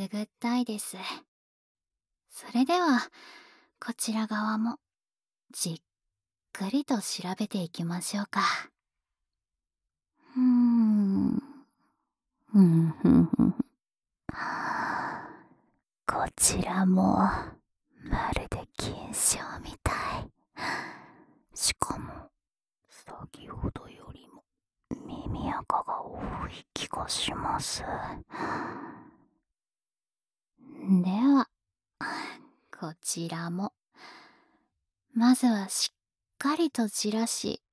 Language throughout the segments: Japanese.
すぐったいです。それではこちら側もじっくりと調べていきましょうか。こちらもまるで金賞みたい。しかも先ほどよりも耳垢が多い気がします。ではこちらもまずはしっかりと散らし、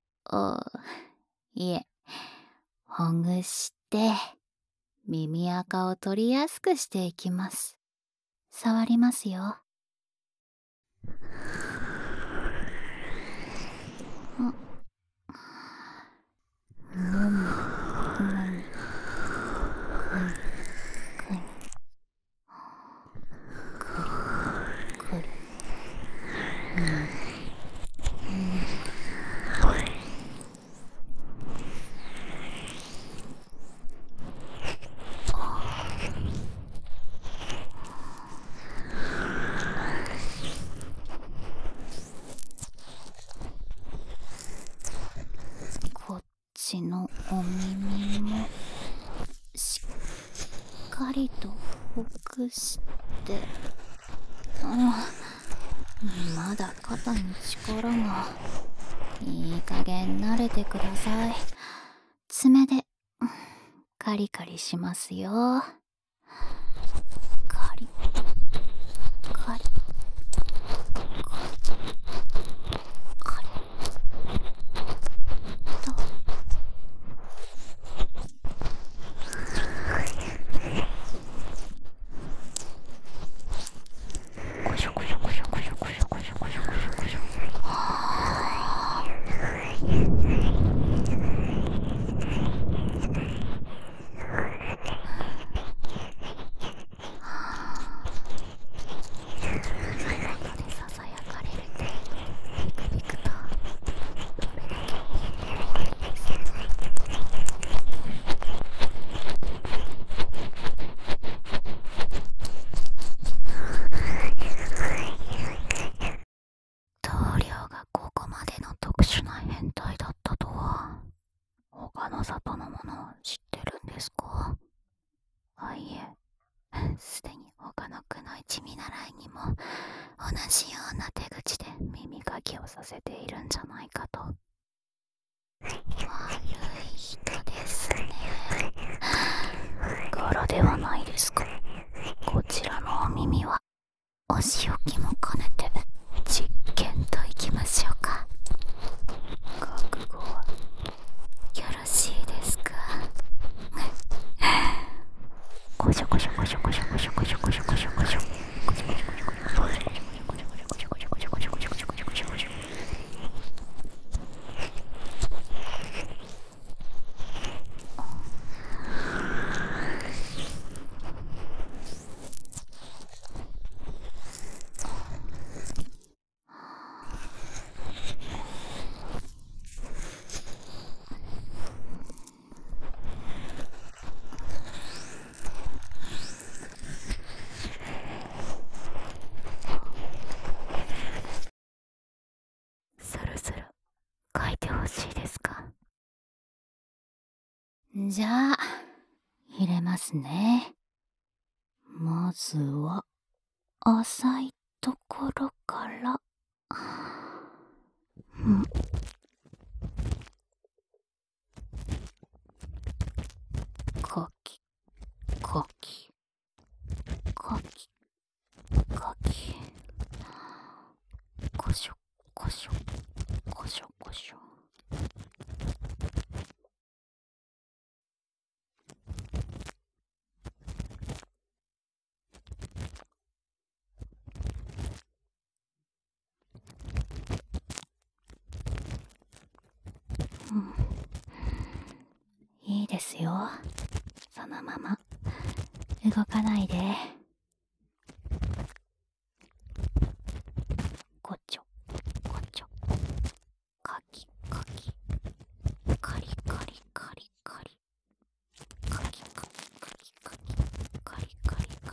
いえ、ほぐして耳垢を取りやすくしていきます。触りますよ。もみもみくにくりくりこっちのお耳もしっかりとほぐして、まだ肩に力が。いい加減慣れてください。爪でカリカリしますよ。カリカリカリと。こしょこしょこしょこしょこしょこしょこしょこしょこしょ。鼻でささやかれるってビクビクとどれだけいいです。棟梁がここまでの特殊な変態だったとは。他の里のものを知ってるんですか？いえ、すでに他のくの一見習いにも同じような手口で耳かきをさせているんじゃないかと。悪い人ですね。柄ではないですか。こちらのお耳はお仕置きも兼ねて実験といきましょうか。覚悟はよろしいですか？こしょこしょこしょこしょこしょこしょこしょこしょこしょ。そろそろ書いてほしいですか？じゃあ入れますね。まずは浅いところから。かきかきかきかき、こしょこしょこしょこしょ。いいですよ。そのまま動かないで。こちょこちょ、かきかき、カリカリカリカリ、かきかきかきかき、カリカリカ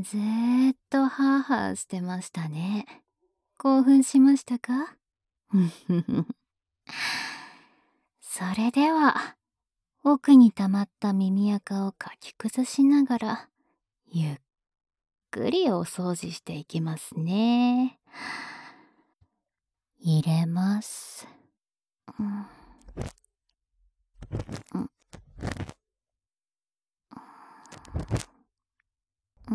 ずーっとハーハーしてましたね。興奮しましたか？それでは、奥に溜まった耳垢をかき崩しながら、ゆっくりお掃除していきますね。入れます。うん、うん、うん、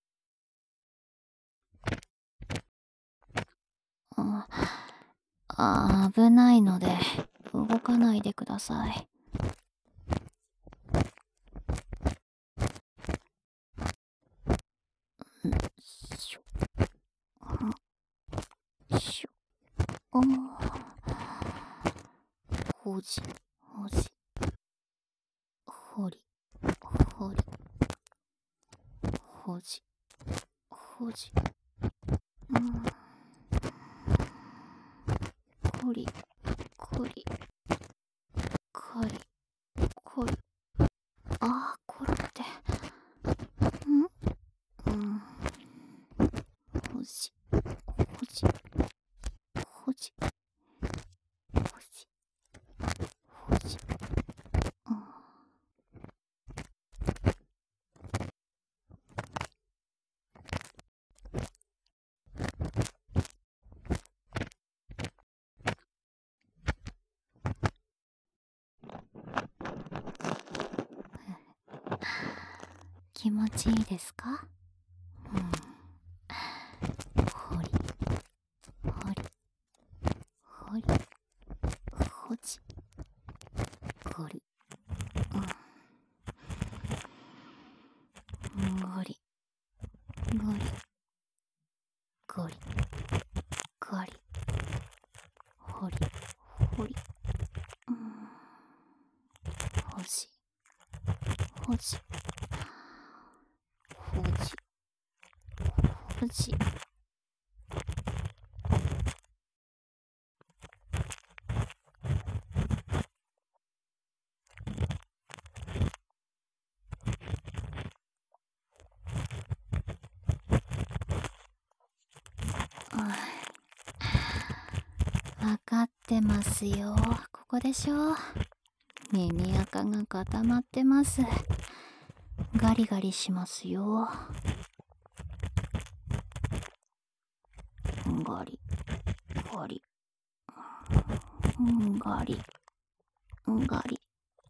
危ないので動かないでください。しょ、しょ、ほじ、ほじ、ほり、ほり、ほじ、ほじ、こり、こり、かり、こり、これって、うん、ほじ、ほじ、ほじ、ほじ、ほじ、気持ちいいですか？ほり、ほり、ほり、ほじ、こり、ごり、ごり、ごり、ごり、ほり、ほり、ほじ、ほじ、ほじ、ほじ。わかってますよ。ここでしょ。耳垢が固まってます。ガリガリしますよ。ガリ、ガリ、ガリ、ガリ。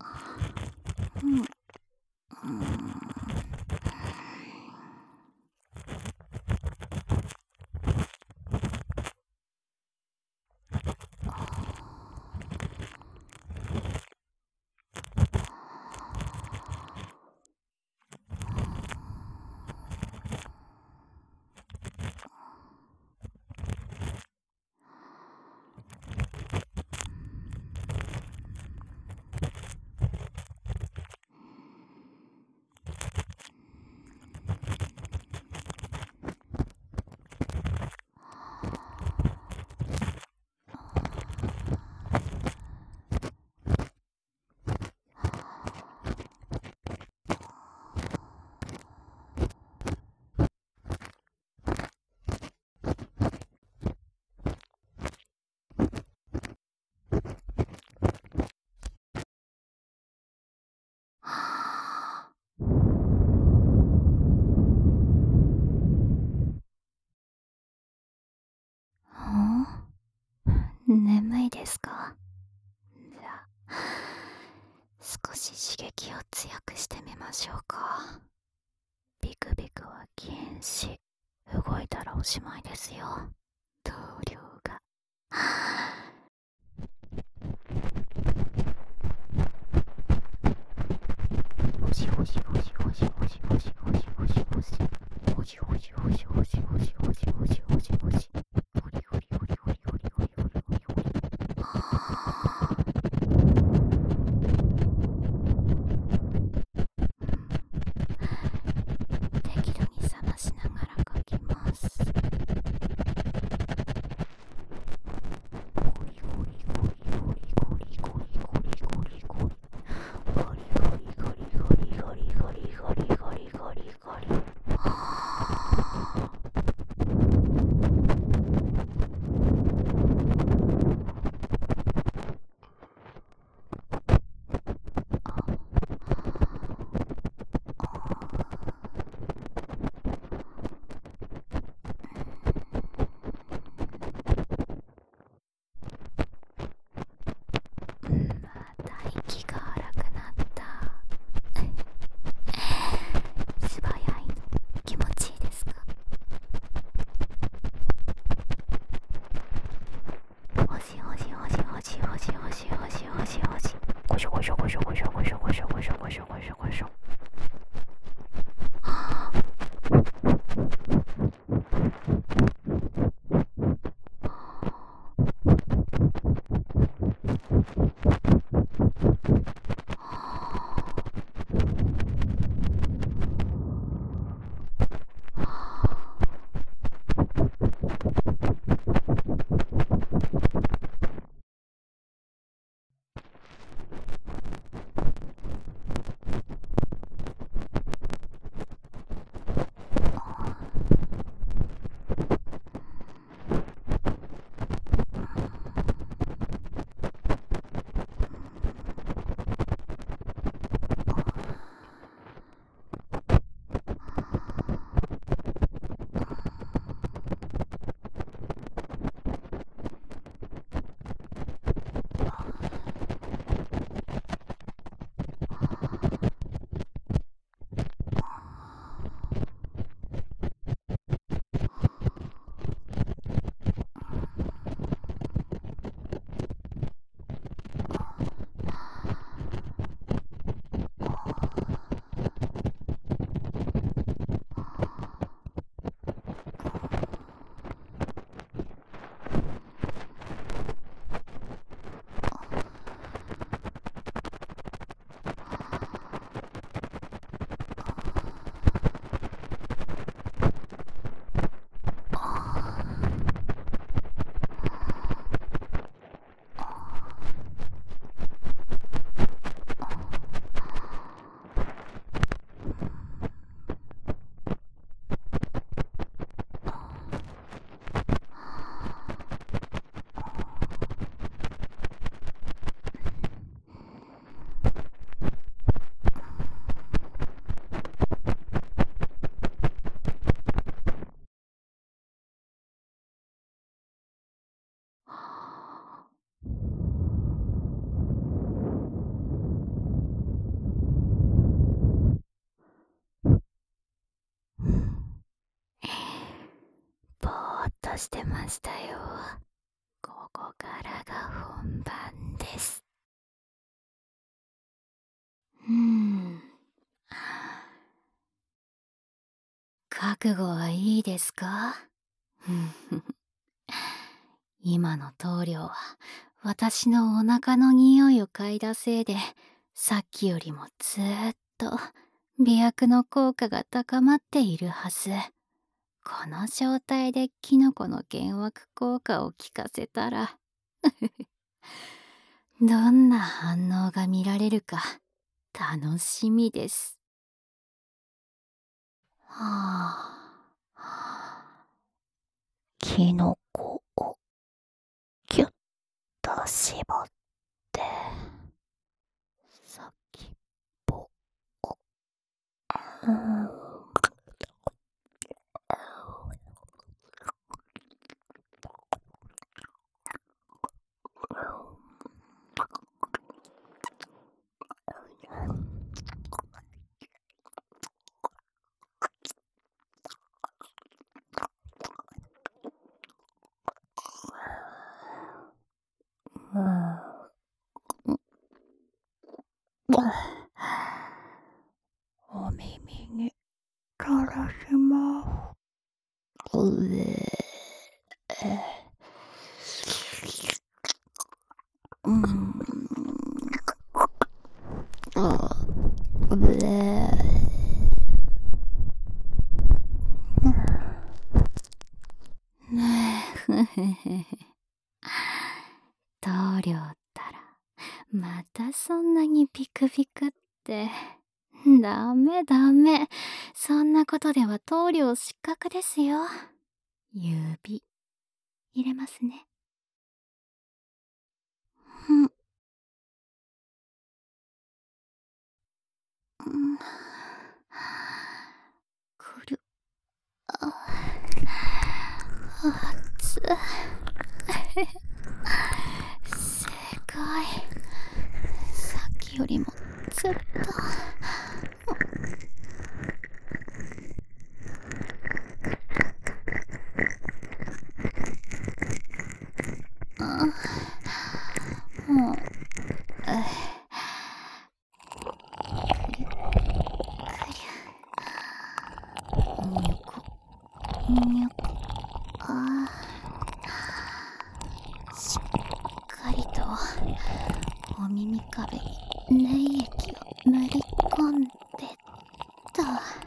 眠いですか？じゃあ少し刺激を強くしてみましょうか。ビクビクは禁止。動いたらおしまいですよ。同僚が。ほしほしほしほしほしほしほしほしほしほしほしほしほしほしほしほしほしほしほりほりほりほりほりほりほりほりほり。適度に冷ましながら書きます。 してましたよ。ここからが本番です。覚悟はいいですか？今の棟梁は私のお腹の匂いを嗅いだせいで、さっきよりもずーっと美薬の効果が高まっているはず。この状態でキノコの幻惑効果を効かせたらどんな反応が見られるか楽しみです。はあ、キノコをキュッと絞って先っぽを、うん、お耳に垂らします。うん、あ、棟梁ったらまたそんなにビクビクって。ダメダメ、そんなことでは棟梁失格ですよ。指入れますね。うん、うん、くる、あ、熱っ。正解。さっきよりもずっと。もう、にょこにょこ、ああ、しっかりとお耳壁に粘液を塗り込んでと。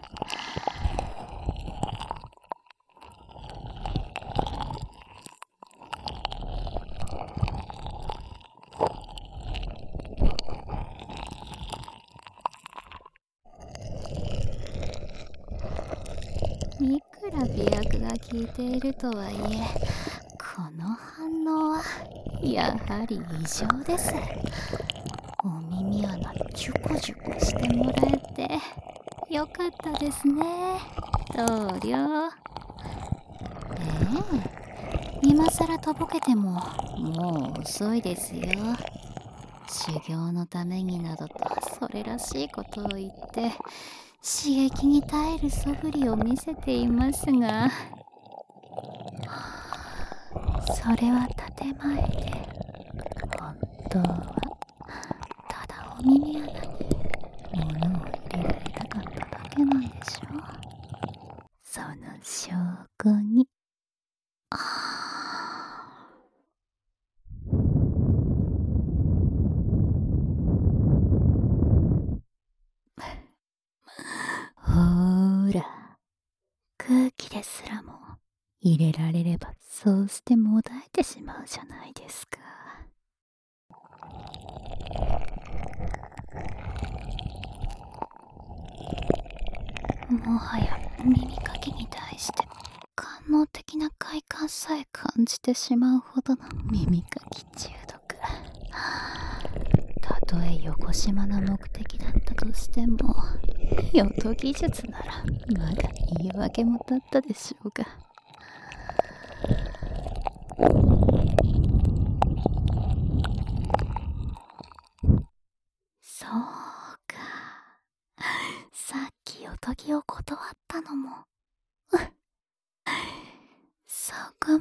いくら美薬が効いているとはいえ、この反応はやはり異常です。お耳穴ジュコジュコしてもらえてよかったですね、棟梁。今さらとぼけてももう遅いですよ。修行のためになどとそれらしいことを言って刺激に耐える素振りを見せていますが、それは建前で、本当はただお耳穴に物を入れられたかっただけなんでしょ。その証拠に。ほーら、空気ですらも入れられればそうしてもだえてしまうじゃないですか。もはや耳かきに対して官能的な快感さえ感じてしまうほどの耳かき中毒。たとえよこしまな目的だったとしても、よと技術ならまだ言い訳も立ったでしょうが。そうか、さっきおとぎを断ったのもそこ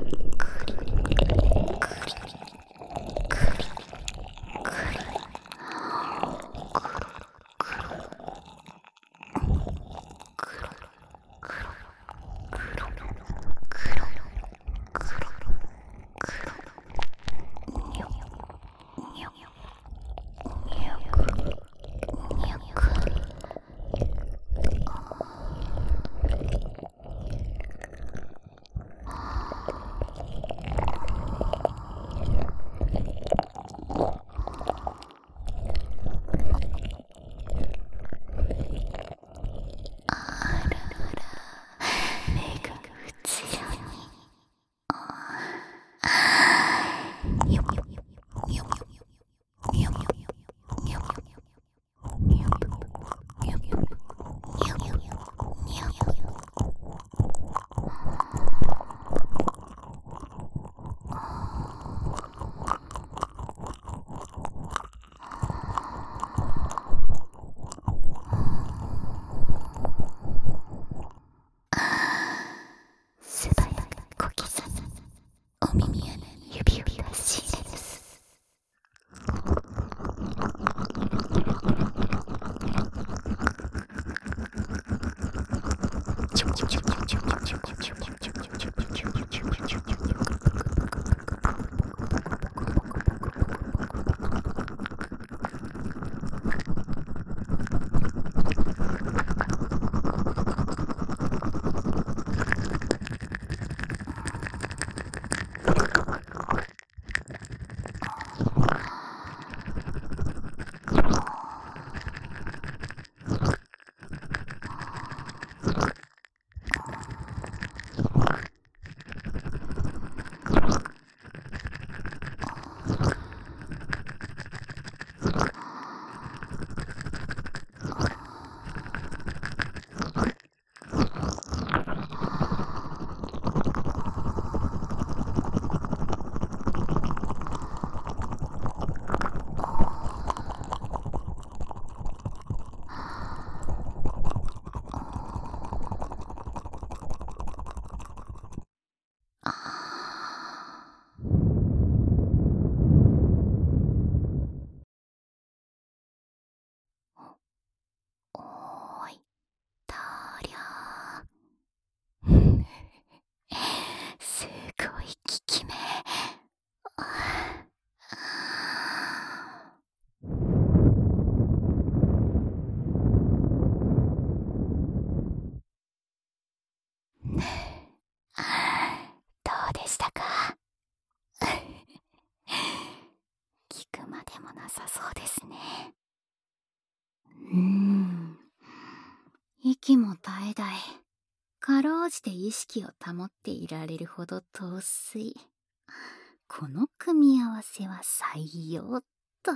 息も絶え絶え、かろうじて意識を保っていられるほど陶酔。この組み合わせは採用と。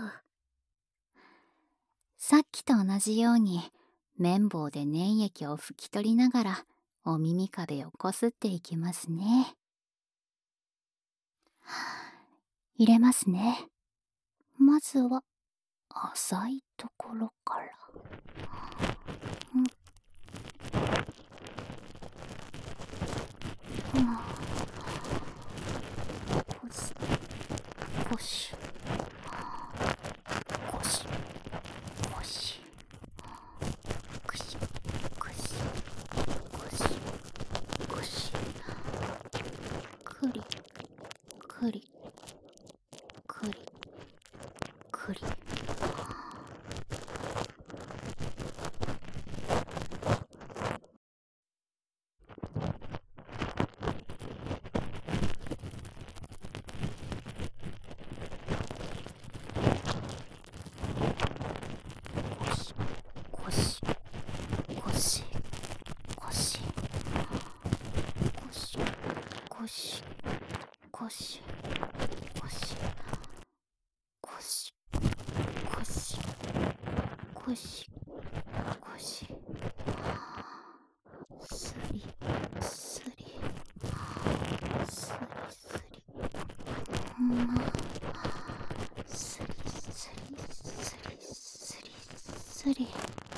さっきと同じように綿棒で粘液を拭き取りながらお耳壁をこすっていきますね。入れますね。まずは浅いところから。こしこしこしこしくしくしくしくしくりくりくりくり。 ゴシゴシ、スリスリスリスリ、スリスリスリスリスリ。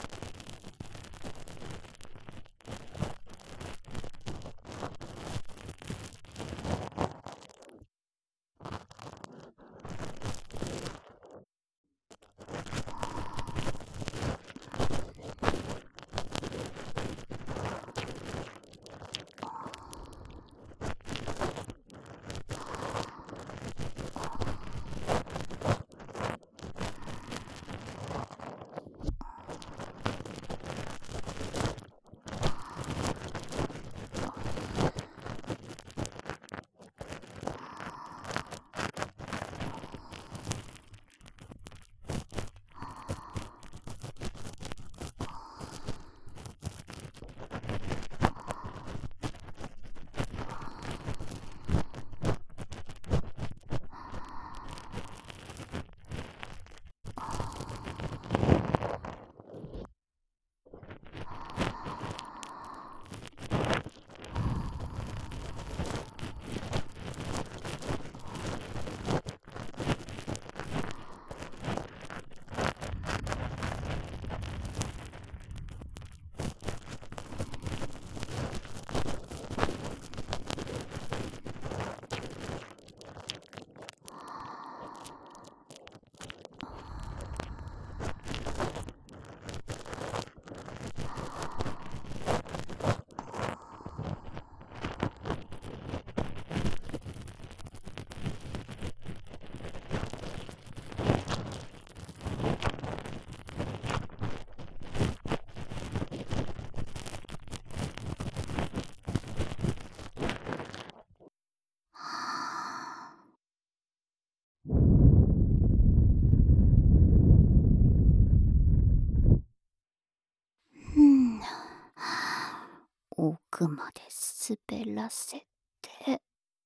奥まで滑らせて、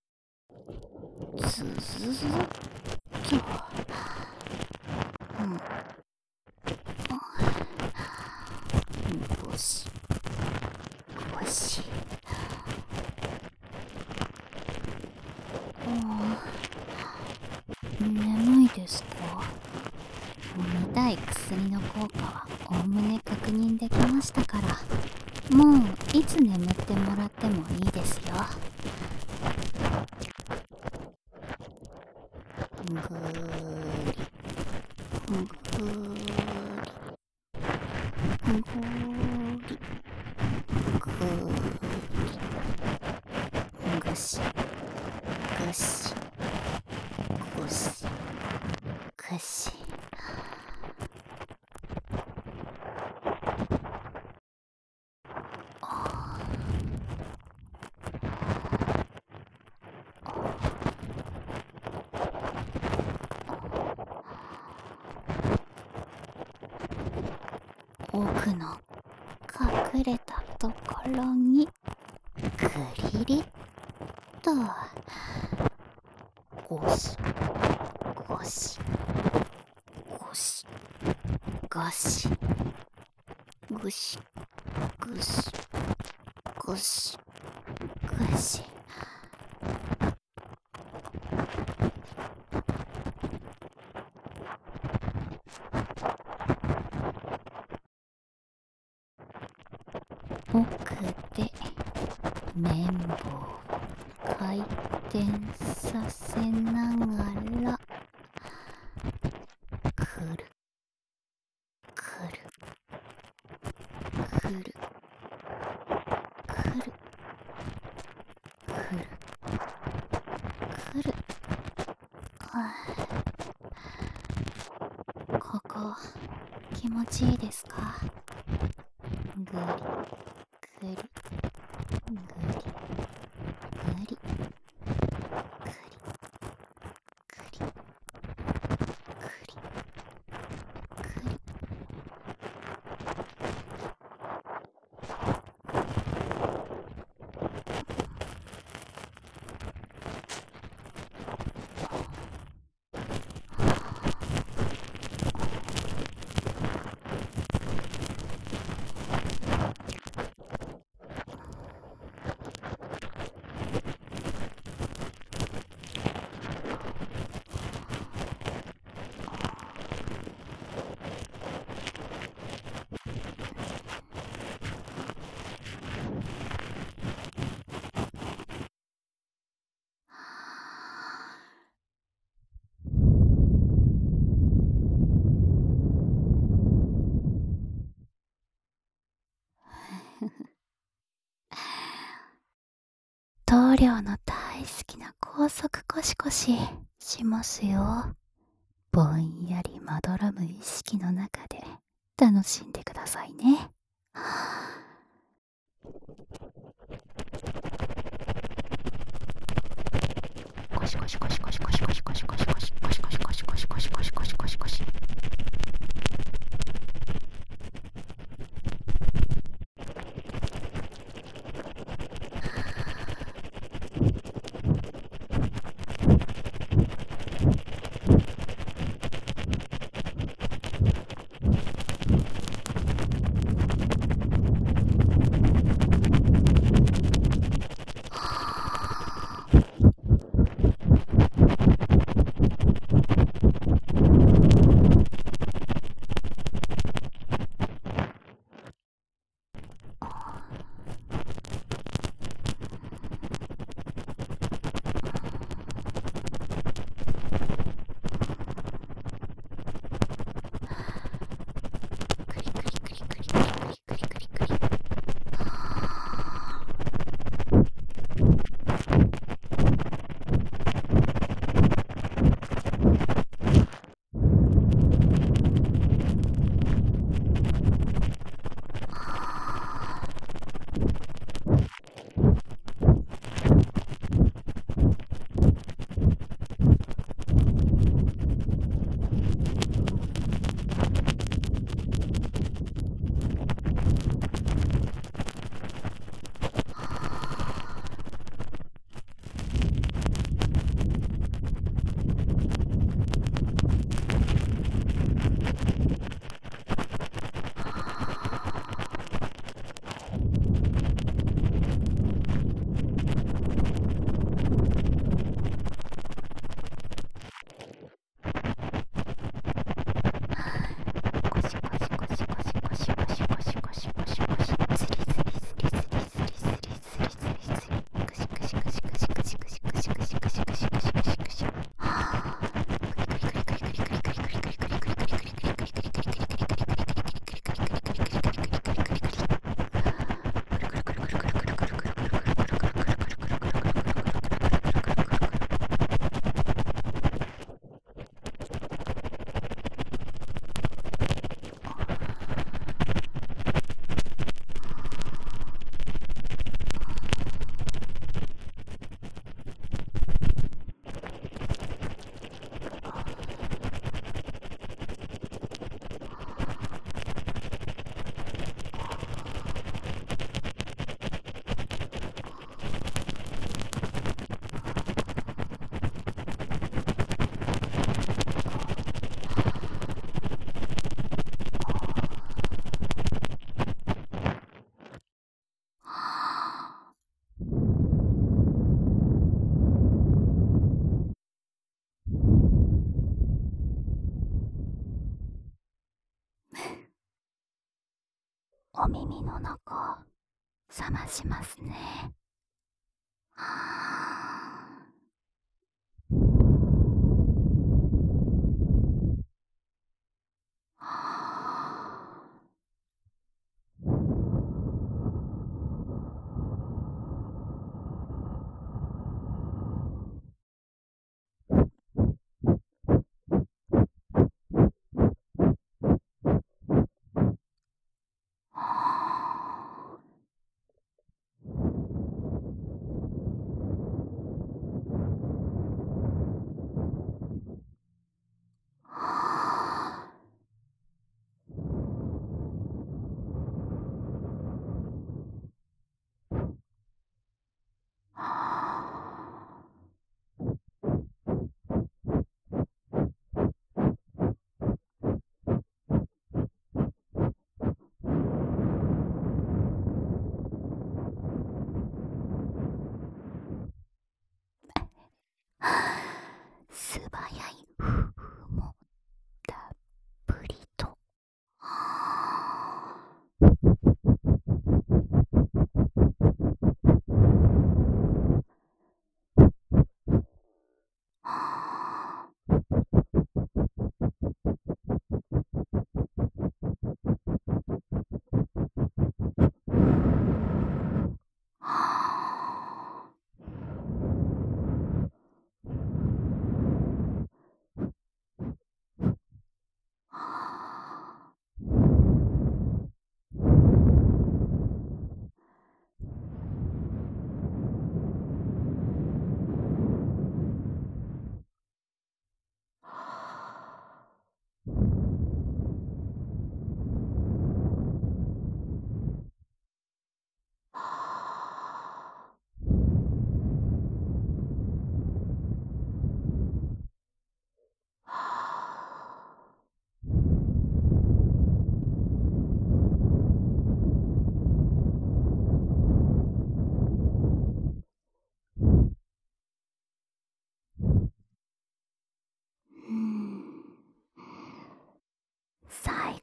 ズズズッと、ゴシゴシ。眠いですか？飲みたい薬の効果はおおむね確認できましたから、もういつ眠ってもらってもいいですよ。ぐーりぐーりぐーりぐーり、ぐしぐしぐしぐし。奥の隠れたところにぐりりっと、ゴシゴシゴシゴシ、ぐしぐしぐしぐし。奥で綿棒を回転させながら、くるくるくるくるくるくる。ここ気持ちいいですか？ぐりぐりぐりぐりぐりぐり。 棟梁の大好きな高速コシコシしますよ。ぼんやりまどろむ意識の中で楽しんでくださいね。コシコシコシコシコシコシコシコシコシコシコシコシコシコシコシコシコシコシ。お耳の中冷ましますね。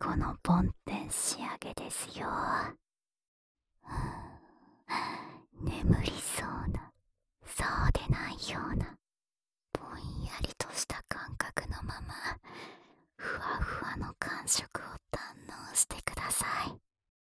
後の梵天仕上げですよ。眠りそうな、そうでないような、ぼんやりとした感覚のまま、ふわふわの感触を堪能してください。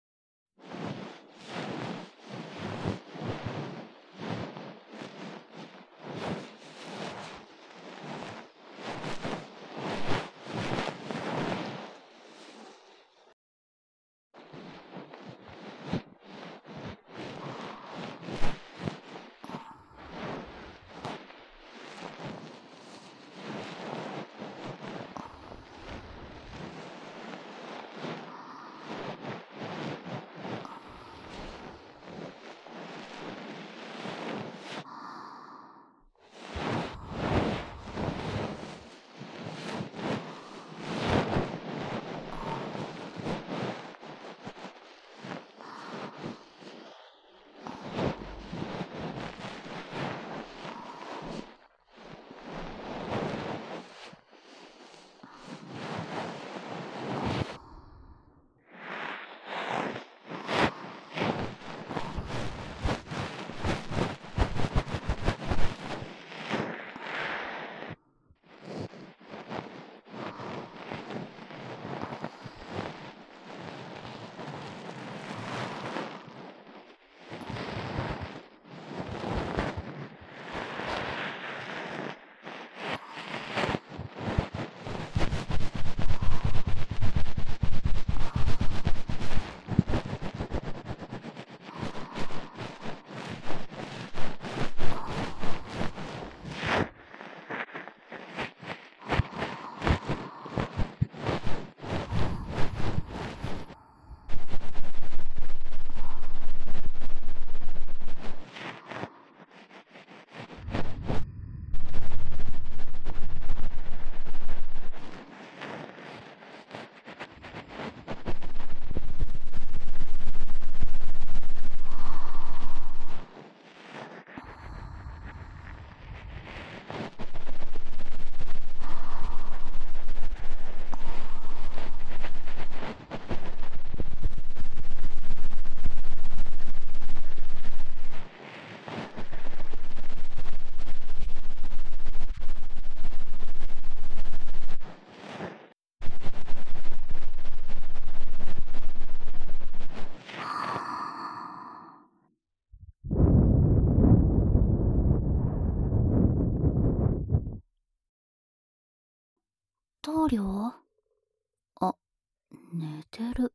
棟梁？あ、寝てる。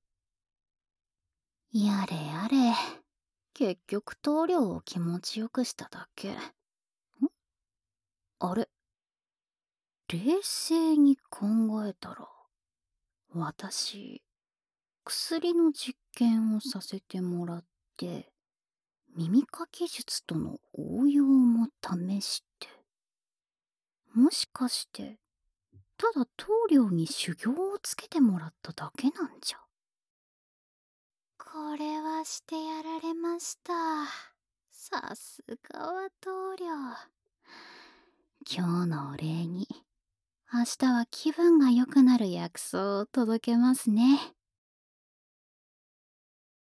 やれやれ。結局棟梁を気持ちよくしただけ。あれ、冷静に考えたら、私、薬の実験をさせてもらって、耳かき術との応用も試して、もしかして、ただ棟梁に修行をつけてもらっただけなんじゃ。これはしてやられました。さすがは棟梁。今日のお礼に、明日は気分が良くなる薬草を届けますね。